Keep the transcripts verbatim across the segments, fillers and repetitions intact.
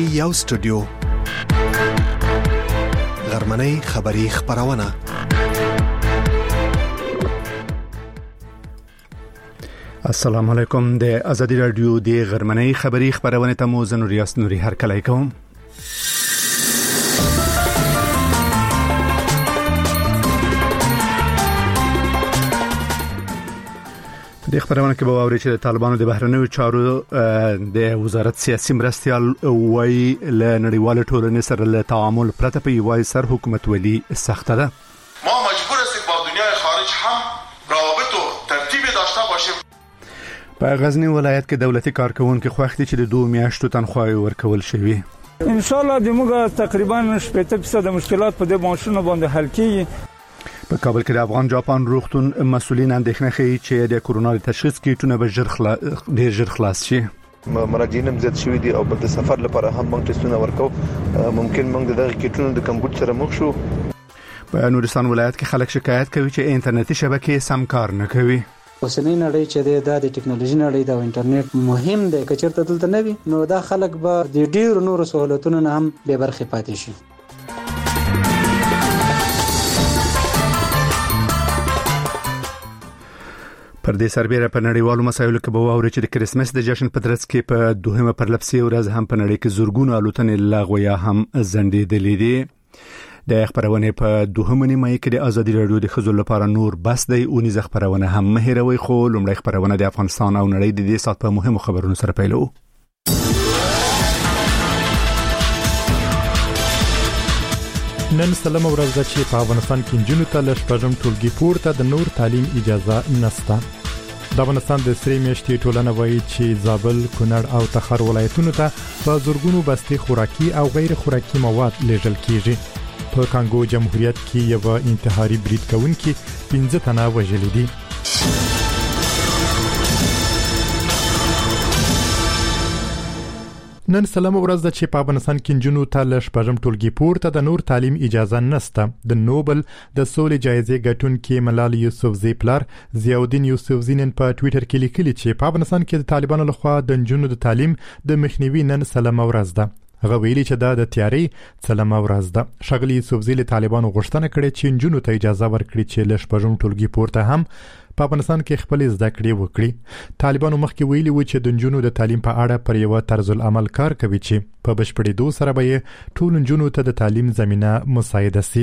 یو سټوډیو غرمنۍ خبری خبرونه. السلام علیکم. د ازادي رادیو د غرمنۍ خبری خبرونه ته مو زنور یاس نوري هر کله کوم. د خبرونه کې به واوري چې د طالبانو د بهرنیو چارو د وزارت سیاسي مرستيال وایي ل نړیوال ټولنې سره له تعامل پرته په یوای سر حکومت ولي سخته ده. ما مجبور هستیم با دنیای خارج هم روابط و ترتیب داشته باشیم. په غزنی ولایت کې دولتي کارکونکو خوښتي چې د دوه میاشتو تنخواه ورکول شوی. ان شاء الله دموږ تقریبا شپږ فیصد مشکلات په دې ماشونو باندې حل کیږي. په کابل کې د افغان جاپان روغتون مسؤلین اندېښنه کوي چې د کورونا تشخیص کیټونه به ژر خلا... ډیر ژر خلاص شي. مراجعین هم زیات شوي دي او بل د سفر لپاره هم موږ ټیسټونه ورکو. ممکن موږ دغه کیټونه د کمبود سره مخ شو. په نورستان ولایت کې خلک شکایت کوي چې انټرنیټي شبکې سم کار نه کوي. اوسنۍ نړۍ چې د ټکنالوژي نړۍ د انټرنیټ مهم دی. کچېرته دلته نه وي نو دا خلک به د ډیر نورو سہولتونو نه هم به برخه پاتې شي. پر دې سربېره په نړیوالو مسایلو کې به واوري چې د کریسمس د جشن په ترڅ کې په دوهمه پرلپسې ورځ هم په نړۍ کې زورګونو الوتنې لغوه یا هم ځنډېدلې دي. د خبرونه په دوهمه نیمه کې د ازادي رادیو د خزو لپاره نور بس دی او نيز خبرونه هم مهیروي خو لومړی خبرونه د افغانستان او نړۍ د دې سات په مهمو خبرونو سره پیلو. نن سلام ورځ ده چې په افغانستان کې جنونو ته له شپږم ټولګي پورته د نور تعلیم اجازه نشته. د افغانستان د سری میاشتې ټولنه وایي چې زابل، کونړ او تخار ولایتونو ته په زورګونو بستي خوراکي او غیر خوراکي مواد لیږل کیږي. په کانګو جمهوریت کې یو انتحاري برید کوونکي پنځه تنه وژل دي. نن سلام ورځ ده چې په افغانستان کې جنونو ته له شپږم ټولګي پورته د نور تعلیم اجازه نشته. د نوبل د سولې جایزې ګټونکي ملال یوسفزی پلار ضیاءالدین یوسفزی نن په ټوئیټر کې لیکلي چې په افغانستان کې د طالبانو لخوا د جنونو د تعلیم د مخنیوي نن سلام ورځ ده. هغه ویلي چې دا د تیاری سلام ورځ ده. ښاغلي یوسفزی له طالبانو غوښتنه کړې چې جنونو ته اجازه ورکړي چې له شپږم ټولګي پورته هم په افغانستان کې خپل زده کړې وکړي. طالبانو مخکې ویلي و چې د جنونو د تعلیم په اړه پر یو طرز العمل کار کوي چې په بشپړېدو سره به ټول جنونو ته د تعلیم زمينه مساعده شي.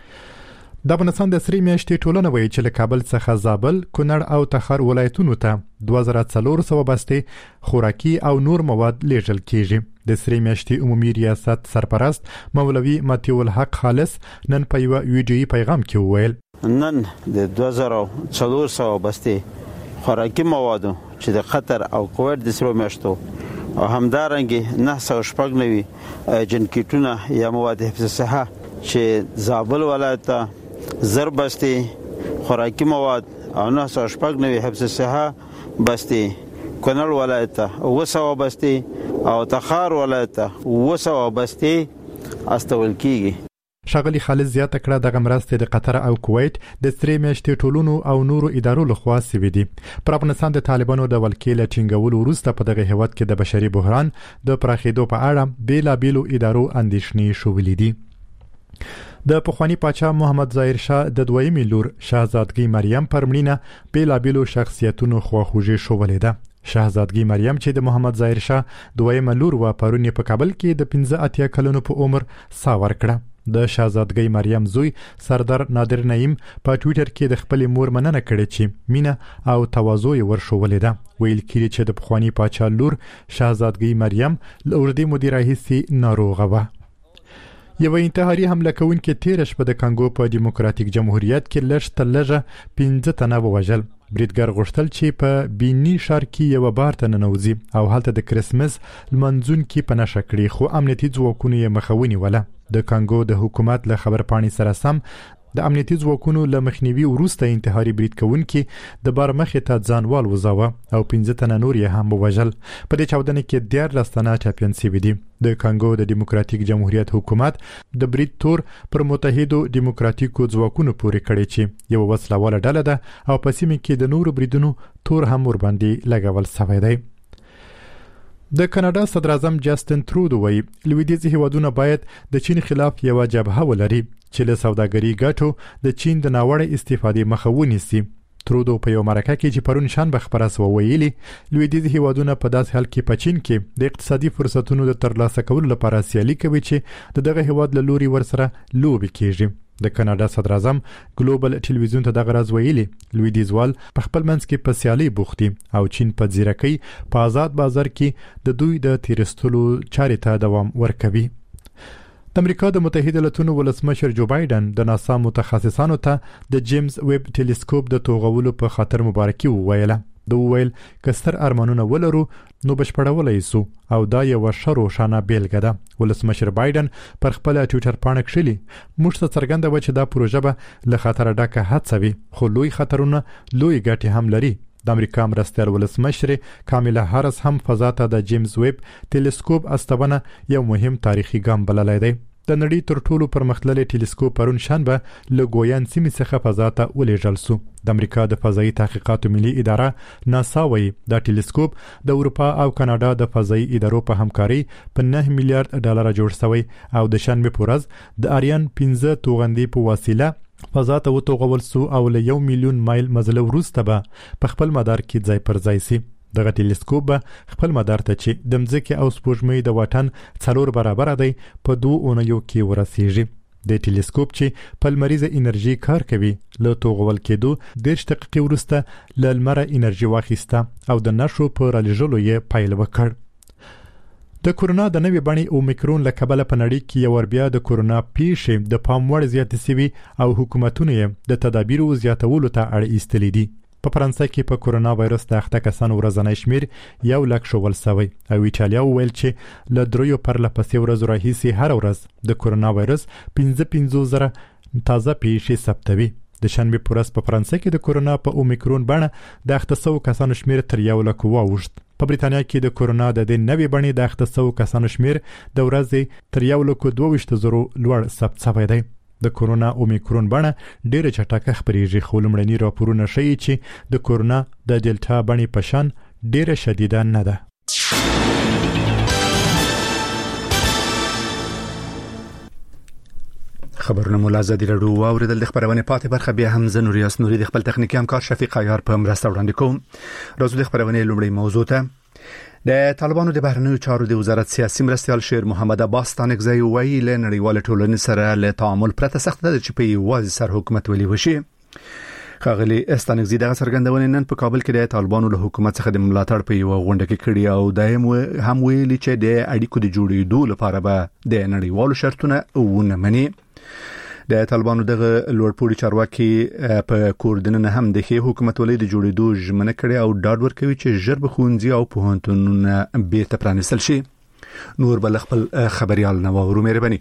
د افغانستان د سری میاشتې ټولنه وایي چې له کابل څخه زابل، کونړ او تخار ولایتونو ته دوه زره څلور سوه بستې خوراکي او نور مواد لیږل کیږي. د سری میاشتې عمومي ریاست سرپرست مولوي متیو الحق خالص نن په یو ویډیویي پیغام کې وویل نن د دوه زره څلور سوه بستې خوراکي موادو چې د قطر او کویت د سری میاشتو او همدارنګه نه سوه شپږ نوي جنکیټونه یا مواد حفظ صحه چې زابل ولایت ته زر بستې خوراکي مواد او نه سوه شپږ نوي حفظ صحه بستې، کونړ ولایت ته اوه سوه بستې او تخار ولایت ته اوه سوه بستې استول کیږي. ښاغلي خالد زیاته کړه دغه مرستې د قطر او کویت د سری میاشتې ټولونو او نورو ادارو لخوا سوي دي. پر افغانستان د طالبانو د ولکې له ټینګولو وروسته په دغه هیواد کې د بشري بحران د پراخېدو په اړه بیلابیلو ادارو اندېښنې شولې دي. د پخوانی پاچا محمد ظاهر شاه د دویمې لور شاهزادګۍ مریم پر مړینه بیلابیلو شخصیتونو خواخوږي شولې ده. شاهزادګۍ مریم چې د محمد ظاهر شاه دویمه لور و پرون په کابل کې د پنځه اتیا کلونو په عمر سا ورکړه. د شاهزادګۍ مریم زوی سردار نادر نعیم په ټوئیټر کې د خپل مور مننه کړې چې مینه او تواضع یې ورښولې ده. ویل کېږي چې د پخوانی پاچا لور شاهزادګۍ مریم له اوږدې مودې راهیسې ناروغه وه. یو انتحاري حمله کوونکي تیر شپه د کانګو په دیموکراتیک جمهوریت کې لږ تر لږه پنځه تنه ووژل. بریدګر غوښتل چې په بینی ښار کې یو بار ته ننوځي او هلته د کریسمس لمانځون کې په نښه کړي خو امنیتي ځواکونو یې مخه ونیوله. د کانګو د حکومت له خبرپاڼې سره سم د امنیتي ځواکونو له مخنیوي وروسته انتحاري برید کوونکي د بار مخې ته ځانوال وځاوه او پنځه تنه نور یې هم ووژل. په دې چاودنه کې دیارلس تنه ټپیان شوي دي. د کانګو د دیموکراتیک جمهوریت حکومت د برید تور پر متحدو دیموکراتیکو ځواکونو پورې کړی چې یو وسله ډله ده او په سیمه کې د نورو بریدونو تور هم ور باندې لګول شوی دی. د کاناډا صدر اعظم جاستن ترودو وایي لویدیځي هیوادونه باید د چین خلاف یو جبهه ولري چې له سوداګري ګټو د چین د ناوړه استفادې مخه ونیسي. ترودو په یو مرکه کې چې پرون شنبه خبره سو ویلي لویدیځي هیوادونه په داس حال کې په چین کې د اقتصادي فرصتونو د ترلاسه کولو لپاره سیالي کوي چې دغه هیواد له لوري ورسره لوبي کیږي. د کاناډا صدر اعظم ګلوبل ټلویزیون ته دغه راز ویلي لویدیځوال په خپل منځ کې په سیالي بوختي او چین په ځیرکۍ په آزاد بازار کې د دوی د تیرستلو چارې ته دوام ورکوي. د امریکا د متحده ایالاتونو ولسمشر جو بایدن د ناسا متخصصانو ته د جیمز ویب ټیلیسکوپ د توغولو په خاطر مبارکي وویله. د ویل کستر ارمانونه ولرو نو بشپړولای سو او دا یو شرو شانه بیلګه ده. ولسمشر بایدن پر خپل ټوئیټر پاڼه کښلي موږ ته څرګنده و چې دا پروژه به له خطر ډکه هڅوي خو لوی خطرونه لوی ګټې هم لري. د امریکا مرستیال ولسمشر کاملا هارس هم فضا ته د جیمز ویب ټیلیسکوپ استونه یو مهم تاریخي ګام بللی دی. د نړۍ تر ټولو پرمختللي ټیلیسکوپ پرون شنبه له ګویان سیمې څخه فضا ته ولېږل سو. د امریکا د فضایي تحقیقاتو ملي اداره ناسا وایي دا ټیلیسکوپ د اروپا او کاناډا د فضایي ادارو په همکاري په نه میلیارډ ډالر جوړ شوی او د شنبه په ورځ د اریان پنځه توغندي په وسیله فضا ته وتوغول سو او له یو میلیون مایل مزل وروسته به په خپل مدار کې ځای پر ځای سي. دغه ټیلیسکوپ به خپل مدار ته چې د مځکې او سپوږمۍ د واټن څلور برابر دی په دوه اونیو کې ورسیږي. د ټیلیسکوپ چې په لمریزه انرژي کار کوي له توغول کېدو دېرش دقیقې وروسته له لمره انرژي واخیسته او د نښو په رالېږلو یې پیل وکړ. د کورونا د نوې بڼې اومیکرون له کبله په نړۍ کې یو بیا د کورونا پیښې د پام وړ زیاتې سوي او حکومتونه یې د تدابیرو زیاتولو ته اړ ایستلي دي. په فرانسه کې په کورونا وایرس د اخته کسانو ورځنی شمیر یو لک شول سوی او ایټالیا ویل چې له دریو پرله پسې ورځو راهیسې هر ورځ د کورونا وایرس پنځه پنځوس زره تازه پیښې ثبتوي. د شنبه په ورځ په فرانسه کې د کورونا په اومیکرون بڼه د اخته سوو کسانو شمیر تر یو لک واوښت. په بریتانیا کې د کورونا د دې نوې بڼې د اخته سوو کسانو شمیر د ورځې تر یو لک دوه ویشت زرو لوړ ثبت شوی دی. د کورونا اومیکرون بڼه ډېره چټکه خپرېږي خو لومړني راپورونه ښیي چې د کورونا د ډیلټا بڼې په شان ډېره شدیده نه ده. خبرونه مولا زدي رډو اوریدل د خبرونه پاتې برخه بیا هم زنور یاس نوري د خپل تخنیکی همکار شفیق عیار په مرسته وړاندې کوم. راځو د خبرونه لومړی موضوع ته. د طالبانو د بهرنیو چارو د وزارت سیاسي مرستیال شیر محمد عباس تانکزی ویلي له نړیوال ټولنې سره له تعامل پرته سخت ده چې په یوازې سر حکومت ولي وشي. خاغلی استانکزی دغه څرګندونه نن په کابل کې د طالبانو له حکومت څخه د ملاتړ په یو غونډه کې کړی او دایم هم ویلي چې د اړیکو د جوړېدو لپاره به د نړیوالو شرطونه ونه مني. د طالبانو دغه لوړپوړي چارواکي په کوردننه هم د هي حکومت ولې د جوړېدو ژمنه کړې او ډاډ ورکوي چې ژر به ښوونځي او پوهنتونونه بیرته پرانیستل شي. نور بل خپل خبريال نوورو مهرباني.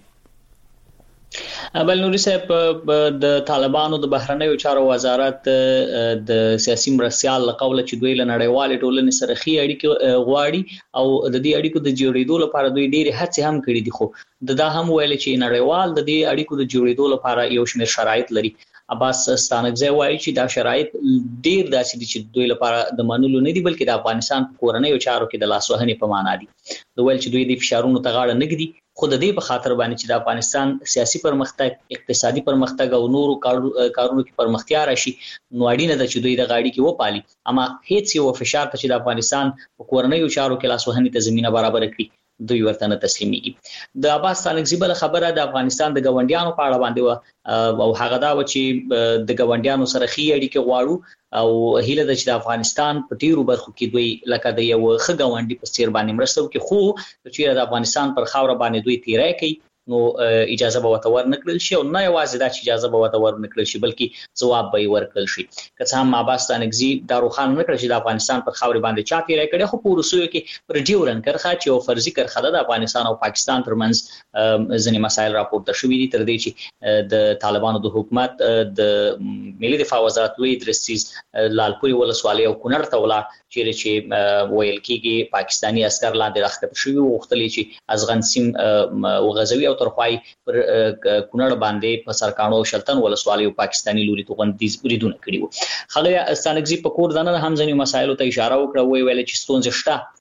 بل نوري صاحب د طالبانو د بهرنیو چارو وزارت د سیاسي مرستيال لقوله چې دوی له نړیوال ټولنې سره خي اړیکې غواړي او د دې اړیکو د جوړېدو لپاره دوی ډېری هڅې هم کړې دي خو د دا هم ویل چې نړیوال د دې اړیکو د جوړېدو لپاره یو شمېر شرایط لري. عباس ستانکزی وایي چې دا شرایط ډېر داسې دي چې دوی لپاره د منلو نه دي بلکې د افغانستان په کورنیو چارو کې د لاسوهنې په معنا دي. دوی ویل چې دوی د فشارونو ته غاړه نه ږدي خو د دې په خاطر باندې چې د افغانستان سیاسي پرمختګ اقتصادي پرمختګ او نورو کارونو کې پرمختیا راشي نو اړینه ده چې دوی د غاړي کې وپالي اما هیڅ یو فشار ته چې د افغانستان په کورنیو چارو کې لاسوهنې ته زمينه برابر کړي دوی ورته نه تسلیميږي. د عباس تانکزی بل خبره د افغانستان د غونډیانو په اړه باندې او هغه دا و چې د غونډیانو سره خي اړیکې غواړو او هیله ده چې د افغانستان په ډیرو برخو کې دوی لکه د یو ښه غونډي په څیر باندې مرسته وکړي خو چې د افغانستان پر خاور باندې دوی تیرای کوي نو اجازه به وته ورنکړل شي او نه یوازې دا چې اجازه به وته ورنکړل شي بلکې ځواب به ورکړل شي. که څه هم عباس تانکزی دا روښانه نه کړ چې د افغانستان پر خاور باندې چا تیرای کړي خو په روسیو کې پر ډیورن کرخه چې او فرضي کرخه د افغانستان او پاکستان ترمنځ ځینې مسایل راپورته شوې دي تر دې چې د طالبانو د حکومت د ملي دفاع وزارت لوی درسیز لالپوري ولسوالۍ او کونړ ته ولاړ چیرې چې ویل کېږي پاکستانی عسكر لاندې راخته شوي او وختلې چې ازغن سیم وغزوي او ترخوای پر کونړ باندې په سرکانو شلتن ولسوالۍ او پاکستانی لوري توغندیز بریدونه کړي وو. خغه ستانکزی په کور دنه هم ځینې مسایلو ته اشاره وکړه وی ویل چې ستونزې شته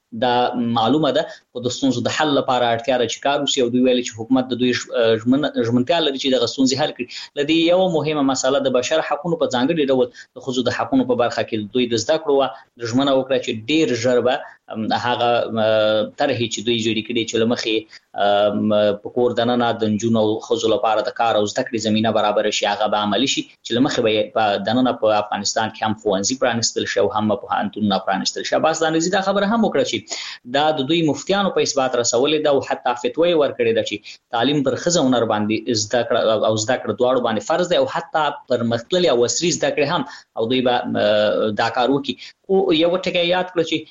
دا معلومه ده خو د ستونزو د حل لپاره اړتیا ده چې کار وشي او دوی ویلي چې حکومت د دوی ژمنتیا لري چې د ستونزې حل کړي. لدی یو مهمه مسله د بشر حقوقو په ځانګړي ډول د ښځو د حقوقو په برخه کې دوی د زده کړو د ژمنه وکړه چې ډیر ژر به هغه طرحې چې دوی جوړې کړي چې لمخې په کور دننه د نجونو او ښځو لپاره د کار او زده کړې زمينه برابر شي هغه به عملي شي چې لمخې به په دننه په افغانستان کې هم ښوونځي پرانستل شي او هم په پوهنتونونه پرانستل شي. بس دا نزي دا خبره هم وکړه چې دا د دوی مفتیانو په اثبات رسولې ده او حتی فتوی ورکړې ده چې تعلیم پر ښځو او نر باندې زده کړه او زده کړه دواړو باندې فرض دی او حتی پر مختللي او عصري زده کړې هم او دوی به دا کار وکړي. او یو ټکی یاد کړئ چې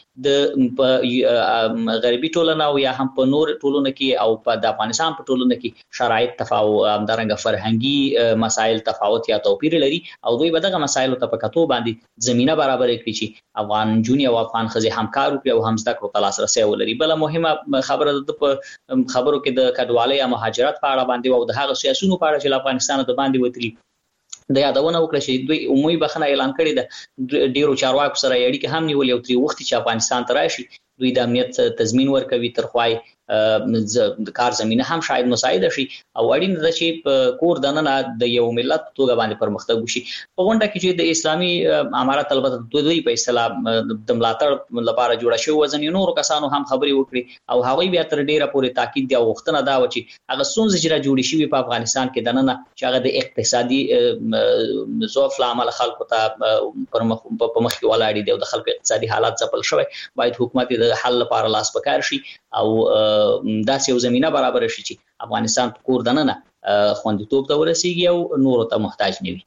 د غربي ټولنه او یا هم په نور ټولنه کې او په د افغانستان په ټولنه کې شرایط تفاوت همدارنګه فرهنګي مسایل تفاوت یا توپیر لري او دوی به دغه مسایل ته په کتو باندې زمينه برابر کړي چې افغان جونی او افغان ښځې همکار وکړي او هم زده کړو ته لاسرسي ولري. بل مهمه خبره د خبرو کې د کډوالۍ یا مهاجرت په اړه باندې او د هغه سیاسيونو په اړه چې افغانستان د باندې وتري د یادونه وکړه چې دوی عمومي بخښنه اعلان کړې ده ډیرو چارواکو سره اړیکې هم نیولې او تری وخت چې افغانستان ته راشي دوی د امنیت تضمین ورکوي تر خوای د کار زمينه هم شاید مساعده شي او اړین ده چې په کور دننه د یو ملت توګه باندې پرمختګ وشي. په غونډه کې چې د اسلامي امارات البته د دوی په اصطلاح د ملاتړ لپاره جوړه شوی وزن نور کسانو هم خبري وکړي او هغوی بیا تر ډیره پورې تاکید دی او وختونه دا و چې هغه څونځ چې را جوړې شوی په افغانستان کې دننه چې هغه د اقتصادي ضعف لامل خلکو ته پر مخ په مخ کې ولاړ دي او د خلکو اقتصادي حالات ځپل شوی باید حکومت د حل لپاره لاس پکار شي او داسې یو زمينه برابر شي چې افغانستان په کور دننه خوندیتوب ته ورسیږي او نور ته محتاج نه وي.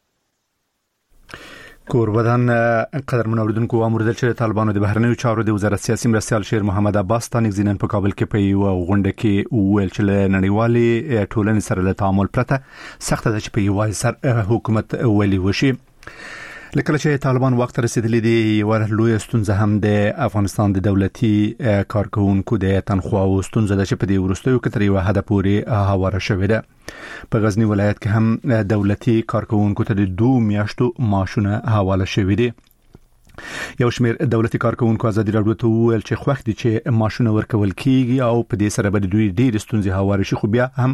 کوربدان قدرمن اوریدونکو امر د طالبانو د بهرنیو چارو د وزارت سیاسي مرستیال شیر محمد عباس تانیک زینن په کابل کې په یو غونډه کې ویل چې نړیوالي ټولنې سره له تعامل پرته سخت ده چې په یو سر حکومت ولي وشي. لکه چې طالبان وخت رسیدلی دی یو لوی ستونزه هم د افغانستان د دولتي کارکونکو د تنخواه او ستونزه ده چې په دې ورستیو کې تر یو حد پورې هواره شوې ده. په غزنی ولایت کې هم دولتي کارکونکو ته د دوه میاشتو معاشونه حواله شوې دي. یو شمېر دولتي کارکونکو ازادي راډیو ته ویل چې خوښ دي چې معاشونه ورکول کیږي او په دې سره به دوی ډېر ستونزې هواره شي خو بیا هم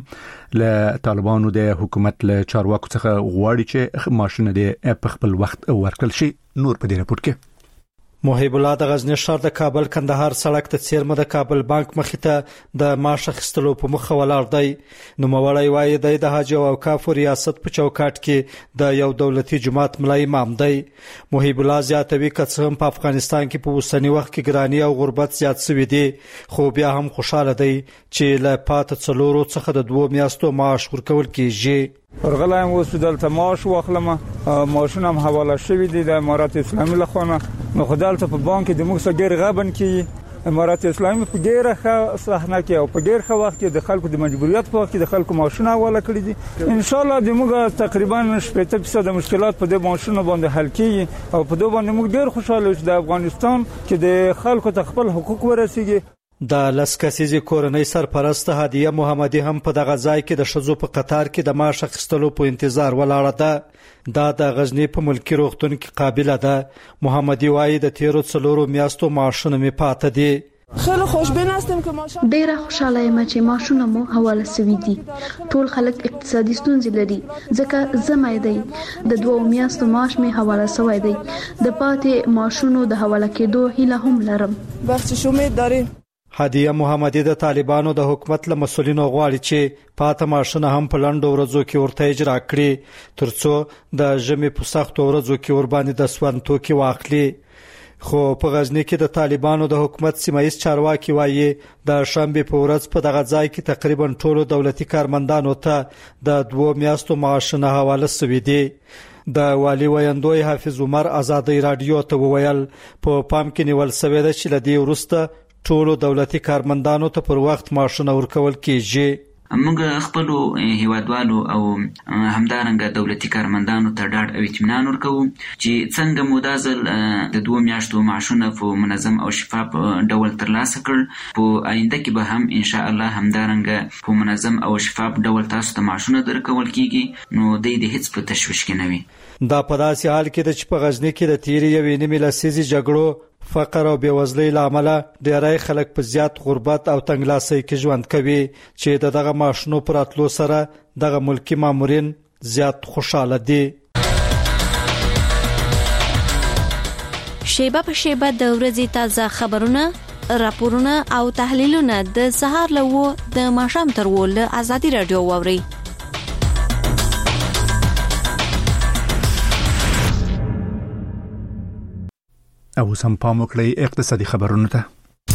له طالبانو د حکومت له چارواکو څخه غواړي چې معاشونه د په خپل وخت ورکړل شي. نور په دې راپور کې محب الله د غزنی ښار د کابل کندهار سړک ته څیرمه د کابل بانک مخې ته د معاش اخیستلو په مخه ولاړ دی. نو موړی وایي د حج او اوقاف ریاست په چوکاټ کې د یو دولتي جماعت ملا امام دی. محب الله زیاتوي چې هم په افغانستان کې په اوسنی وخت کې ګرانی او غربت زیات شوی دی خو بیا هم خوشاله دی چې له پات څلورو څخه د دوه میاشتو معاش ورکول کیږي. ورغلایم اوس دلته معاش واخلم معاشونه هم حواله شوی دي د امارات اسلامي لخوا نو خدالته په بانک د موږ سره ډیر غبن کې امارات اسلامي په ډیره ښه صحنه کې او په ډیر ښه وخت کې د خلکو د مجبوریت په وخت کې د خلکو معاشونه حواله کړی دي. ان شاء الله د موږ تقریبا شپږ فیصد مشکلات په د معاشونه باندې حل کیږي او په دوه باندې موږ ډیر خوشاله یو د افغانستان چې د خلکو ته خپل حقوق ورسیږي. د لسکسیزي کورنۍ سرپرست هدیه محمدي هم په دغه ځای کې د شذو په قطار کې د معاش اخیستلو په انتظار ولاړه ده. دا د غزنی په ملکی روغتون کې قابله ده. محمدي وایي د تیرو څلورو میاشتو معاشونه می پاتې دي. خیلی خوشبین هستم که ماشاءالله ډیره خوشاله یم چې معاشونه مو حواله سوي دي. ټول خلک اقتصادي ستونزې لري ځکه زما دی د دوه میاشتو معاش می حواله سوی دی. د پاتې معاشونو د حواله کېدو هیله هم لرم. بخشش امید داریم. هدیه محمدي د طالبانو د حکومت له مسولینو غواړي چې پاته معاشونه هم په لنډو ورځو کې ورته اجرا کړي ترڅو د ژمي په سختو ورځو کې ور باندې د سوان توکي واخلي. خو په غزنی کې د طالبانو د حکومت سیمایي چارواکي وایي د شنبه په ورځ په دغه ځای کې تقریبا ټولو دولتي کارمندانو ته د دوه میاشتو معاشونه حواله شوي دي. د والی ویندوی حافظ عمر آزادی رادیو ته وویل په پام کې نیول شوی دی چې لدی ورسته ټولو دولتي کارمندانو ته پر وخت معاشونه ورکول کیږي. موږ خپل هیوادوالو او همدارنګه دولتي کارمندانو ته ډاډ او اطمینان ورکوو چې څنګه مو دا ځل د دوه میاشتو معاشونه په منظم او شفاف ډول ترلاسه کړ په آینده کې به هم ان شاء الله همدارنګه په منظم او شفاف ډول تاسو ته معاشونه درکول کیږي نو د دې هیڅ په تشویش کې نه وي. دا په داسې حال کې د چې په غزنی کې د تیری یوې نیمې لسیزې جګړو فقر او بیوزلۍ لامل ډېری خلک په زیات غربت او تنګلاسۍ کې ژوند کوي چې دغه ماشونو پراتلو سره دغه ملکی مامورین زیات خوشاله دي. شیبه په شیبه د ورځې تازه خبرونه، راپورونه او تحلیلونه د سهار لوو د ماښام تر ول ازادي رادیو ووري. او سم پام وکړئ اقتصادي خبرونه ته.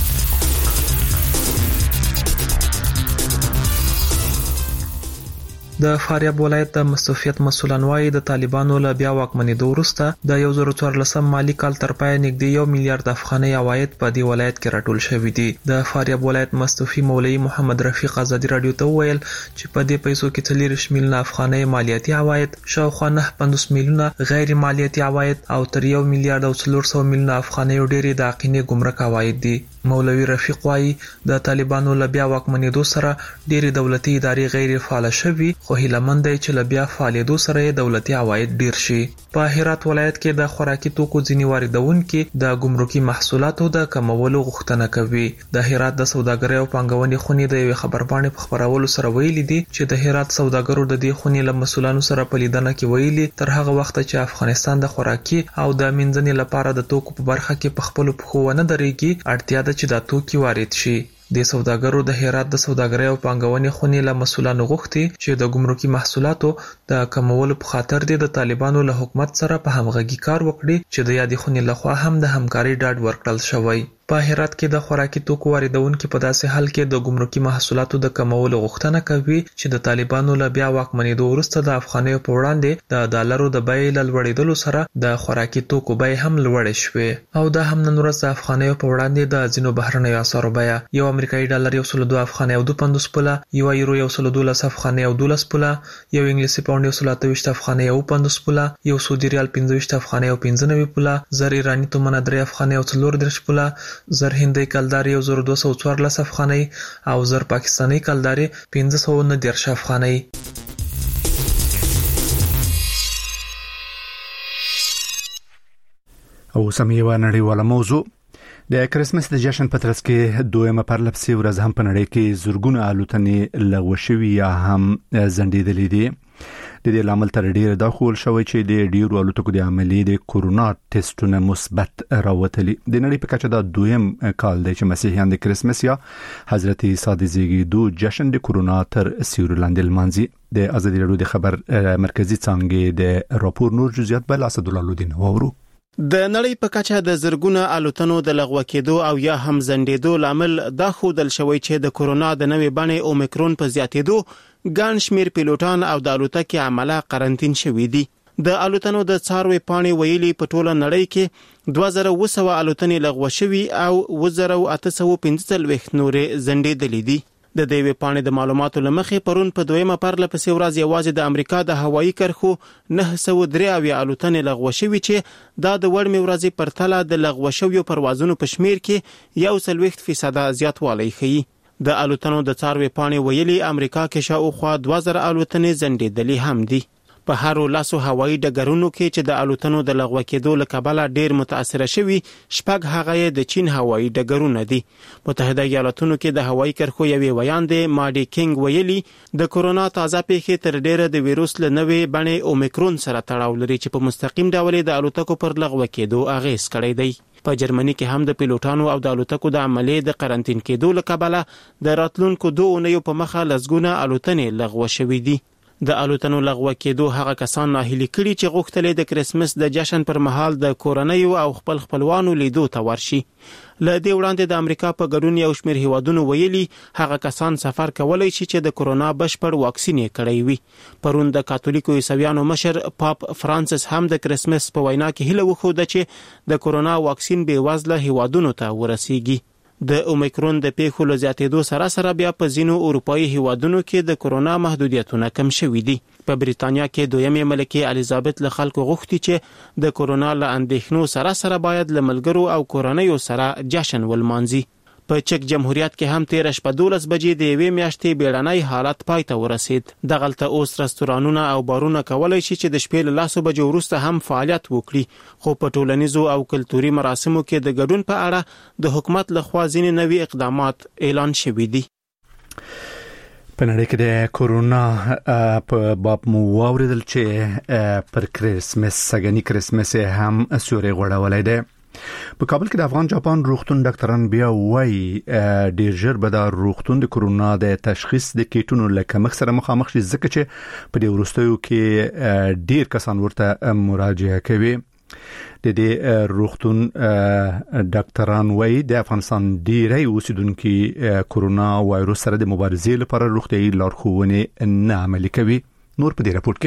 د فاریاب ولایت د مستوفیت مسولان وايي د طالبانو له بیا واکمنېدو وروسته د یو زر څوارلسم مالی کال تر پای نږدې یو میلیارډ افغانۍ عواید په دې ولایت کې راټول شوي دي. د فاریاب ولایت مستوفي مولوي محمد رفیق ازادي رادیو ته وویل چې په دې پیسو کې څلور میلیونه افغانۍ مالیاتي عواید، شاوخوا نه پنځوس میلیونه غیر مالیاتي عواید او تر یو میلیارډ او څلور سوه میلیونه افغانۍ ډېرې د عقینې ګمرک عواید دي. مولوي رفیق وايي د طالبانو له بیا واکمنېدو سره ډېرې دولتي ادارې غیر فعال شوي، خو هیلهمند دی چې له بیا فعالېدو سره یې دولتي عواید ډېر شي. په هرات ولایت کې د خوراکي توکو ځینې واردونکي د ګمرکي محصولاتو د کمولو غوښتنه کوي. د هرات د سوداګرۍ او پانګونې خونې د یوې خبرپاڼې په خپرولو سره ویلي دي چې د هرات سوداګرو د دې خونې له مسؤلانو سره په لیدنه کې ویلي تر هغه وخت چې افغانستان د خوراکي او د مینځنې لپاره د توکو په برخه کې په خپلو پښو ونه درېږي، اړتیا ده چې دا توکي وارد شي. د سوداګرو د هرات د سوداګرۍ او پانګونې خونې له مسؤلانو غوښتي چې د ګمرکي محصولاتو د کمولو په خاطر د طالبانو له حکومت سره په همغږي کار وکړي چې د یادې خونې لخوا هم د همکاري ډاډ ورکړل شوی. په هرات کې د خوراکي توکو واردونکو په داسې حال کې د ګمرکي محصولاتو د کمولو غوښتنه کوي چې د طالبانو له بیا واکمنېدو وروسته د افغانیو په وړاندې د ډالرو د بیې له لوړېدلو سره د خوراکي توکو بیې هم لوړې شوې او دا هم نن ورځ د افغانیو په وړاندې د ځینو بهرنیو اسعارو بیه یو امریکایي ډالر یو سل دوه افغانۍ او دوه پنځوس پوله، یو یورو یو سل دولس افغانۍ او دولس پوله، یو انګلیسي پاونډ یو سل اته ویشت افغانۍ او پنځوس پوله، یو سعودي ریال پنځه ویشت افغانۍ او پنځه نوي پوله، زر ایراني تومنه درې افغانۍ او څلور دېرش پوله، زر هندۍ کلدارې یو زر دوه سوه څوارلس افغانۍ او زر پاکستاني کلدارې پنځه سوه نهه دېرش افغانۍ. او سم یو نړیواله موضوع د کرسمس د جشن په ترڅ کې دویمه پرلپسې ورځ هم په نړۍ کې زورګونه الوتنې لغوه شوي یا هم ځنډېدلې دي. د دې لامل تر ډیره دا خول شوی چې د ډیرو الوتکو د عملی د کورونا ټیسټونه مثبت راوتلي. د نړۍ په کچه دا دویم کال دی چې مسیحیان د کرسمس یا حضرت عیسی د زیږیدو جشن د کورونا تر سیوري لاندې لمانځي. د ازادي رادیو د خبر مرکزی څانګې د راپور نور جزئیات بل اسد الله لودین وورو. د نړۍ په کچه د زرګونو الوتنو د لغوه کېدو او یا هم ځنډېدو لامل دا ښودل شوی چې د کورونا د نوې بڼې اومیکرون په زیاتېدو ګڼ شمېر پیلوټان او د الوتکې عمله قرنطین شوي دي. د الوتنو د څاروي پاڼې ویلي په ټوله نړۍ کې دوه زره اوه سوه الوتنې لغوه شوي او اوه زره اته سوه پنځه څلوېښت نورې ځنډېدلې دي. د دې پاڼې د معلوماتو لمخې پرون په دویمه پرلپسې ورځ یوازې د امریکا د هوایي کرښو نهه سوه درې اویا الوتنې لغوه شوي چې دا د وړمې ورځې پرتله د لغوه شویو پروازونو په شمیر کې یو څلوېښت فیصده زیاتوالی ښیي. د الوتنو د څاروي پاڼې ویلي امریکا کې شاوخوا دوه زره الوتنې ځنډېدلې هم دي. په هر لاسو هوایي ډګرونو کې چې د الوتنو د لغوه کېدو له کبله ډېر متاثره شوي، شپږ هغه یې د چین هوایي ډګرونه دي. متحده ایالاتونو کې د هوایي کرښو یوې ویاندې ماډي کینګ ویلي د کورونا تازه پیښې تر ډېره د ویروس له نوې بڼې اومیکرون سره تړاو لري چې په مستقیم ډول د الوتکو پر لغوه کېدو اغېز کړی دی. په جرمني کې هم د پیلوټانو او د الوتکو د عملې د قرنطین کېدو له کبله د راتلونکو دوه اونیو په مخه لسګونه الوتنې لغوه شوي دي. د الوتنو لغوه کېدو هغه کسان ناهیلي کړي چې غوښتل د کرسمس د جشن پر مهال د کورنیو او خپل خپلوانو لیدو ته ورشي. له دې وړاندې د امریکا په ګډون یو شمېر هیوادونو ویلي هغه کسان سفر کولی شي چې د کورونا بشپړ واکسین یې کړی وي. پرون د کاتولیکو عیسویانو مشر پاپ فرانسیس هم د کرسمس په وینا کې هیله وښوده چې د کورونا واکسین بې وزله هیوادونو ته ورسیږي. د اومیکرون د پیښو له زیاتېدو سره سره بیا په ځینو اروپایي هیوادونو کې د کورونا محدودیتونه کم شوي دي. په بریتانیا کې دویمې ملکې الیزابت له خلکو غوښتي چې د کورونا له اندېښنو سره سره باید له ملګرو او کورنیو سره جشن ولمانځي. په چک جمهوریت کې هم تیر شپه دولس بجې د یوې میاشتې بیړنی حالت پای ته ورسید. دغلته اوس رستورانونه او بارونه کولای شي چې د شپې له لاسو بجو وروسته هم فعالیت وکړي، خو په ټولنیزو او کلتوري مراسمو کې د ګډون په اړه د حکومت لخوا ځینې نوي اقدامات اعلان شوي دي. په نړۍ کې د کورونا په باب مو واوریدل چې پر کریسمس سګنی کریسمس هم سیوري غوړولای دی. په کابل کې د افغان جاپان روغتون ډاکټران بیا وایي ډیر ژر به د روغتون د کورونا د تشخیص د کیټونو لکه مخ سره مخامخ شي، ځکه چې په دې وروستیو کې ډیر کسان ورته مراجعه کوي. د دې روغتون ډاکټران وایي د افغانستان ډیری اوسیدونکو کورونا وایروس سره د مبارزې لپاره روغتیايي لارښوونې نه عملي کوي. نور په دې راپور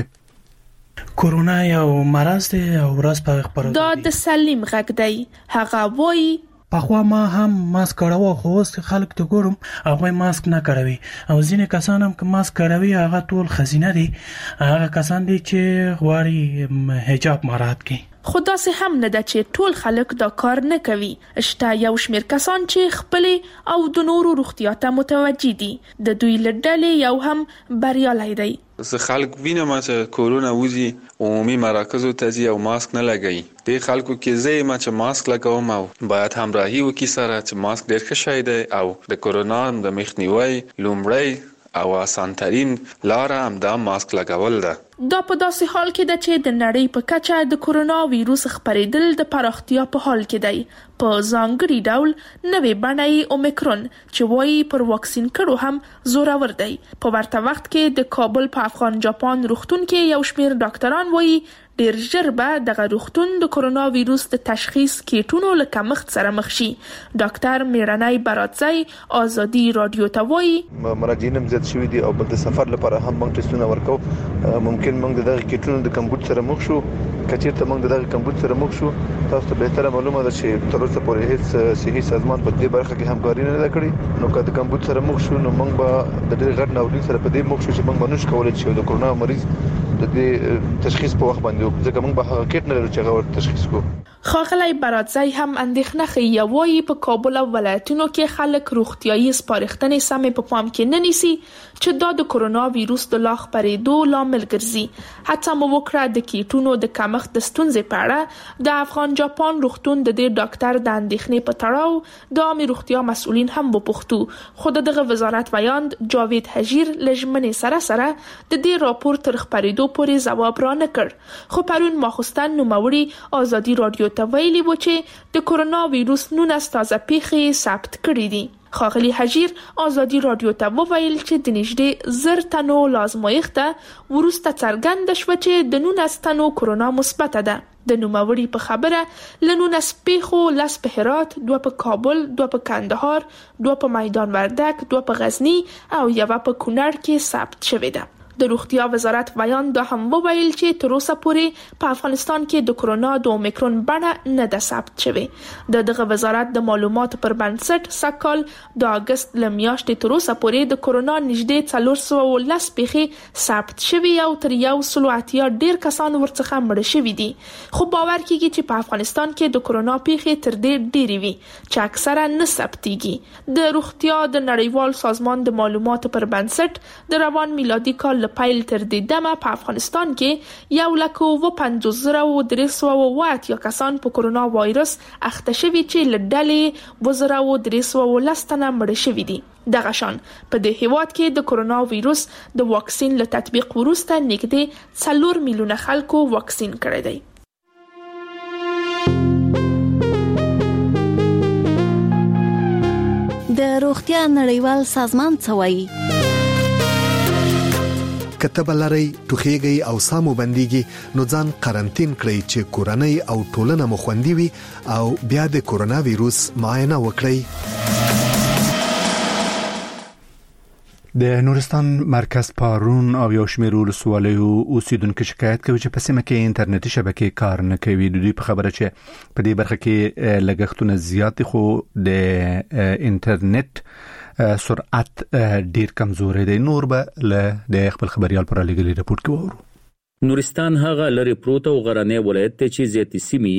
کې کورونا یو مرض دی او ورځ په خبره دا د سلیم غږ دی. هغه وایي پخوا ما هم ماسک کړو، خو اوس خلک ته ګورم هغه ماسک نه کړوي، او ځینې کسان هم که ماسک کړوي هغه ټول خزینه دي، هغه کسان دي چې غواړي حجاب مراعات کړي. خو داسې هم نه ده چې ټول خلک دا کار نه کوي. شته یو شمېر کسان چې خپل او د نورو روغتیا ته متوجي دي. د دوی له ډلې یو هم بریالی دی. زه خلک وینم چې کورونا وځي عمومي مراکزو ته ځي او ماسک نه لګوي. د خلکو کې زه یم چې ماسک لګوم او باید همراهي وکړي سره چې ماسک ډېر ښه شی دی او د کورونا د مخنیوي لومړی او آسان ترين لاره هم دا ماسک لګول ده. دا په داسې حال کې ده چې د نړۍ په کچه د کورونا وایروس خپرېدل د پراختیا په حال کې دی. په ځانګړي ډول نوې بڼه اومیکرون چې وایي پر واکسین کړو هم زورور دی. په ورته وخت کې د کابل په افغان جاپان روغتون کې یو شمېر ډاکټران وایي ډیر ژر به دغه روغتون د کورونا وایروس د تشخیص کیټونو له کمښت سره مخ شي. ډاکټر میرانای براتزی آزادي رادیو ته وایي مراجعین هم زیات شوي دي او بل د سفر لپاره هم موږ ټیسټونه ورکو. ممکن موږ دغه کیټونو د کمبود سره مخ شو، کچېرته موږ دغه کمبود سره مخ شو. تاسو ته به تر معلومه ده چې تر اوسه پورې هیڅ صحي سازمان په دې برخه کې همکاري نه کړې. نو که د کمبود سره مخ شو نو موږ به د ډېر غټ ناورین سره په دې مخ شو چې موږ منوش کولای شو د کورونا مریض د دې تشخیص په وخت باندې ځکه موږ به حقیقت نه لرو چې هغه تشخیص کو. خاغلی براتزی هم اندېښنه ښیي. وایي په کابل او ولایتونو کې خلک روغتیايي سپارښتنې سمې په پام کې نه نیسي چې دا د کورونا وایروس د لا خپرېدو لامل ګرځي. حتی مو وکړه د کیټونو د کمښت د ستونزې په اړه د افغان جاپان روغتون د دې ډاکټر د اندېښنې په تړاو د عامه روغتیا مسؤلین هم وپوښتو، خو دغه وزارت ویاند جاوید حجیر لژمنې سره سره د دې راپور تر خپرېدو پورې ځواب را نه کړ. خو پرون ماخوستن نوموړي آزادي رادیو ته ویلي و چې د کورونا وایروس نولس تازه پیښې ثبت کړې دي. خاغلی حجیر آزادي رادیو ته وویل چې د نږدې زر تنو لازمایښت وروسته څرګنده شوه چې د نولس تنو کورونا مثبته ده. د نوموړي په خبره له نولس پیښو لس په هرات، دوه په کابل، دوه په کندهار، دوه په میدان وردګ، دوه په غزنی او یوه په کونړ کې ثبت شوې ده. د روغتیا وزارت بیان دا هم وویل چې تر اوسه پورې په افغانستان کې د کورونا د اومیکرون بڼه نه ده ثبت شوې. د دغه وزارت د معلوماتو پر بنسټ سکهال د اگست له میاشتې تر اوسه پورې د کورونا نږدې څلور سوه او لس پیښې ثبت شوې او تر یو سل او اتیا ډیر کسان ورڅخه مړه شوي دي. خو باور کیږي چې په افغانستان کې د کورونا پیښې تر دې ډېرې وي چې اکثره نه ثبتېږي. د روغتیا د نړیوال سازمان د معلوماتو پر بنسټ د روان میلادي کال پایل تر دې دمه په افغانستان کې یو لک او پنځوس زره او درې سوه او اتیا کسان په کورونا وایرس اخته شوي چې له ډلې اووه زره او درې سوه او لس تنه مړه شوي دي. دغه شان په دې هیواد کې د کورونا وایروس د واکسین له تطبیق وروسته نږدې څلور میلیونه خلکو واکسین کړی دی. د روغتیا نړیوال سازمان څه وایي؟ کتب لري ټوخیږي او سامو بنديږي نو ځان قرنټین کړئ چې کورنۍ او ټولنه مو خوندي وي او بیا د کورونا وایروس معاینه وکړئ. د نورستان مرکز پارون او یو شمېر ولسوالیو اوسیدونکو شکایت کوي چې په سیمه کې انټرنیټي شبکې کار نه کوي. د دوی په خبره چې په دې برخه کې لګښتونه زیات خو د انټرنیټ سرعت ډیر کمزورې دی. نور به له د خپل خبريال پر لګلې رپورت کوو. نورستان هغه لری پروت او غرنې ولایت ته چې زیاتې سیمې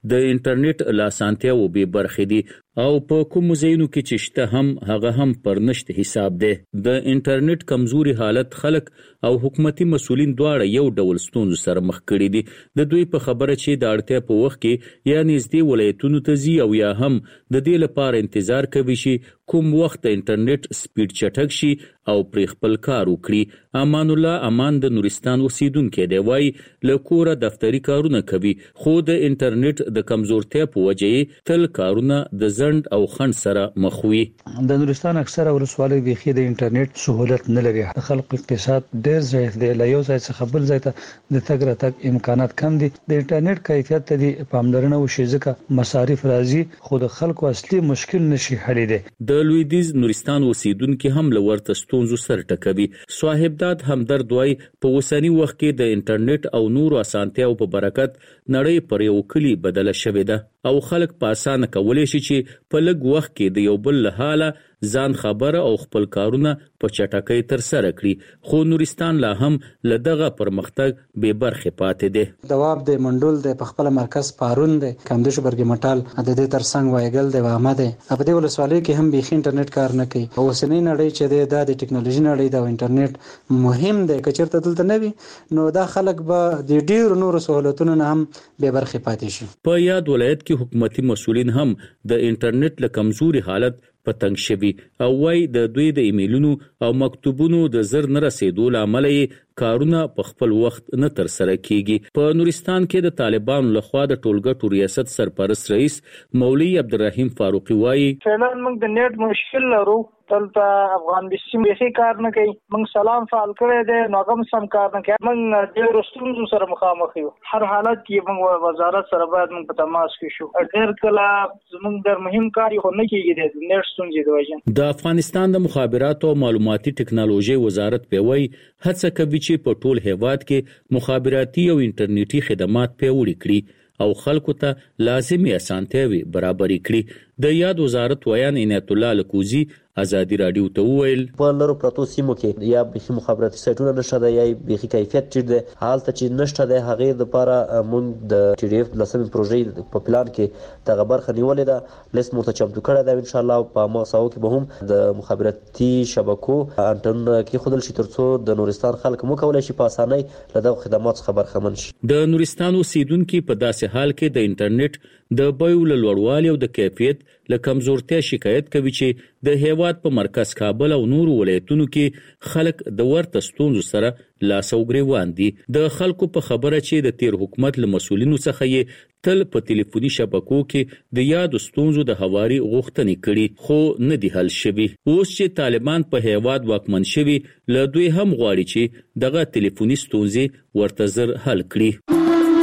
د انټرنیټ لاسانتیا او به برخې دي او په کوم ځایونو کې چې شته هم هغه هم پر نشته حساب ده. د انټرنیټ کمزوري حالت خلک او حکومتي مسولین دواړه یو ډول ستونزو سره مخ کړي دي. د دوی په خبره چې د اړتیا په وخت کې یا نږدې ولایتونو ته ځي او یا هم د دې لپاره انتظار کوي چې کوم وخت د انټرنیټ سپیډ چټک شي او پر خپل کار وکړي. امان الله امان د نورستان اوسیدونکو دی، وایي له کوره دفتری کارونه کوي خو د انټرنیټ د کمزورتیا په وجه تل کارونه د زند او خند سره مخ وي. د نورستان اکثره ولسوالۍ بيخي د انټرنیټ سہولت نه لري. خلک اقتصاد ډېر ضعیف دی، له یو ځای څخه بل ځای ته د تګ راتګ امکانات کم دي. د انټرنیټ کیفیت ته د پاملرنه وشي ځکه مصارف راځي خو د خلکو اصلي مشکل نشي حلېدای. د لویدیز نورستان اوسیدونکو هم لورته ستونزو سره ټکوي. صاحبداد همدرد وایي په اوسنی وخت کې د انټرنیټ او نورو اسانتیاو په برکت نړۍ پر یو کلی بدله شوې ده او خلک په اسانه کولای شي چې په لږ وخت کې د یو بل له حاله ځان خبره او خپل کارونه په چټکۍ تر سره کړي. خو نورستان لا هم له دغه پرمختګ به برخې پاتې دي. دواب د منډول د خپل مرکز پارون دی، کمدش برګ مټال د دې ترڅنګ وایګل دی و احمد. په دې ولسوالۍ کې هم بيخي انټرنیټ کار نه کوي. اوسنۍ نړۍ چې د ټکنالوژي نړۍ د انټرنیټ مهم دی، کچرته دلته نه وي نو دا خلک به د ډیر نورو سہولتونو نه هم به برخې پاتې شي. په یاد ولایت کې حکومتي مسولین هم د انټرنیټ له کمزوري حالت پتنګ شوي او وای د دوی د ایمیلونو او مکتوبونو د زر نه رسیدو لامل کارونه په خپل وخت نه تر سره کیږي. په نورستان کې د طالبانو لخوا د ټولګټو ریاست سرپرست رئیس مولوی عبدالرحیم فاروقی وایي فعلا موږ د نیټ مشکل لرو، دلته افغان بسیم هیڅ کار نه کوي. موږ سلام فعال کړی دی نو هغه سم کار نه کوي. موږ ډېر ستونزو سره مخامخ یو. هر حالت کې موږ وزارت سره باید موږ په تماس کې شو. اگر کله زموږ د مهم کار خو نه کیږي د نیټ ستونزې د وجه. د افغانستان د مخابراتو او معلوماتي ټکنالوژي وزارت په وایي هڅه کوي چې په ټول هیواد کې مخابراتي او انټرنیټي خدمات پیاوړي کړي او خلکو ته لازمي اسانتیاوي برابرې کړي. د یاد وزارت ویان عنایت الله لکوزی ازادي رادیو ته وویل په لرو پروتو سیمو کې یا به مخابراتي سایټونه نشته ده یا به کیفیت چیر ده حالت چې نشته ده هغه د لپاره مونږ د ټي ډي اف لسمه پروژې په پلان کې د خبر خنیولې ده لیست مرته چمتو کړه ده. ان شاء الله په ماساو کې به هم د مخابراتي شبکو انټرن کې خودل شي ترڅو د نورستان خلک مو کولای شي په اسانۍ له دغه خدمات خبر خمن شي. د نورستان اوسیدونکو په داسې حال کې د انټرنیټ د بیو له لوړوالي او د کیفیت له کمزورتیا شکایت کوي چې د هیواد په مرکز کابل او نورو ولایتونو کې خلک د ورته ستونزو سره لاس او ګریوان دي. د خلکو په خبره چې د تیر حکومت له مسولینو څخه یې تل په ټلیفوني شبکو کې د یاد ستونزو د هواري غوښتنې کړي خو نه دی حل شوی. اوس چې طالبان په هیواد واکمن شوي له دوی هم غواړي چې دغه ټلیفوني ستونزې ورته زر حل کړي.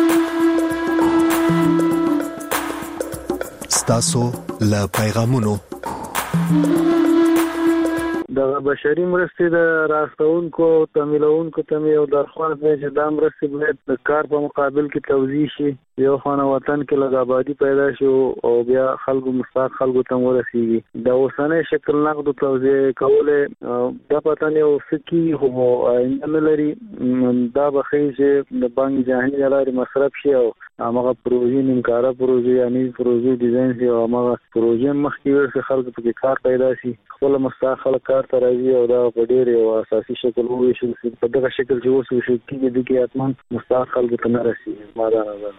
ستاسو له پیغامونو د بشري مرستې د راستونکو تمویلونکو ته یو درخواست دی چې دا مرستې باید د کار په مقابل کې توزیع شي. یو خانه وطن کې لږ آبادي پیدا شي او بیا خلکو مستحق خلکو ته ورسیږي. د اوسنۍ شکل نقد توزیع کولې دا پته نه وسکی خو نه لري. دا به ښیي چې د بانک جهاني لارې مصرف شي او هغه پروژې نیمکاره پروژې یعنی پروژې ډیزاین شي او هغه پروژې مخکې ورسې خلکو پکې کار پیدا شي. خپل مستحق خلک کار ته راځي او دا په ډېر یو اساسي شکل وویشل شي. په دغه شکل چې اوس وشي کېږي د کې اتمن مستحق خلکو ته نه رسیږي. ما دا نظر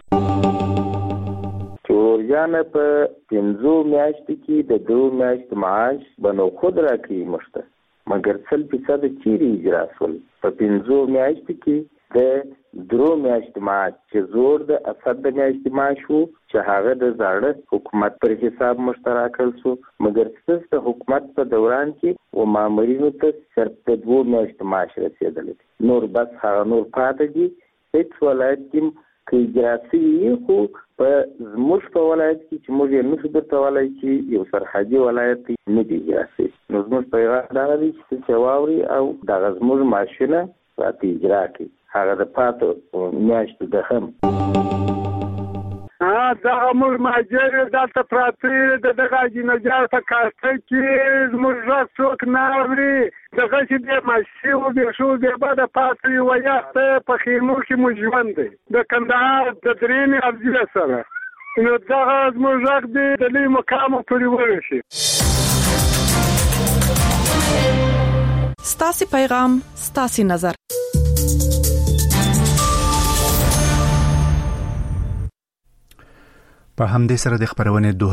چورجان په پنځو میاشتو کې د دوه میاشتو معاش بنو خود راکړي مشته مګر څل فیصد چیرې اجرا شول. په پنځو میاشتو کې د درو میاشتو معاش چې زور د اسد د میاشتې معاش وو چې هغه د زاړه حکومت پر حساب مشترک کړل شو مګر ستاسو د حکومت په دوران کې و مامورینو ته صرف د دوه میاشتو معاش رسیدلی. نور بس هغه نور پاتې دي. هیڅ ولایت کې کې جاسي خو په زموږ په ولایت کې چې موږ یې نشو درتولای چې یو سرحدي ولایت نه دی جاسي. نو زموږ پیغام دا دی چې چواوري او د زموږ ماشینه راته اجرا کړي هغه د پاتو میاشتو د هم ها دا موږ ماجر دلته پراته د دغه جنجال په کاسته کې زموږ راځ څوک نه اوري. دغه چې د ماشي او د شو د بعد پاتې ویاته په خیمو کې مو ژوند دی. د کندهار د درېنې افضل سره نو دا زموږ ځخ د لوی مقام پورې ورشي. ستاسو پیغام ستاسو نظر. په همدې سره د خبرونه